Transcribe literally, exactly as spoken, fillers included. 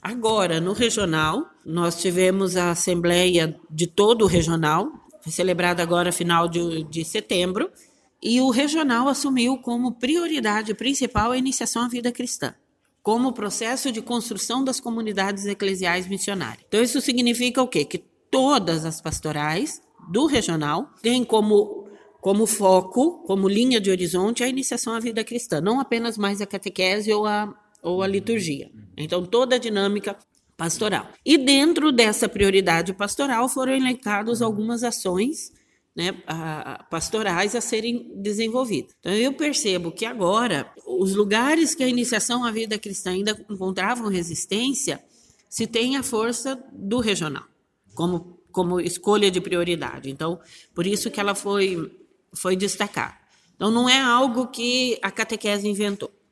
Agora, no regional, nós tivemos a assembleia de todo o regional, foi celebrada agora final de, de setembro, e o regional assumiu como prioridade principal a iniciação à vida cristã, como processo de construção das comunidades eclesiais missionárias. Então, isso significa o quê? Que todas as pastorais do regional têm como, como foco, como linha de horizonte, a iniciação à vida cristã, não apenas mais a catequese ou a ou a liturgia. Então, toda a dinâmica pastoral. E dentro dessa prioridade pastoral foram elencadas algumas ações, né, pastorais a serem desenvolvidas. Então, eu percebo que agora, os lugares que a iniciação à vida cristã ainda encontravam resistência, se tem a força do regional, como, como escolha de prioridade. Então, por isso que ela foi, foi destacada. Então, não é algo que a catequese inventou.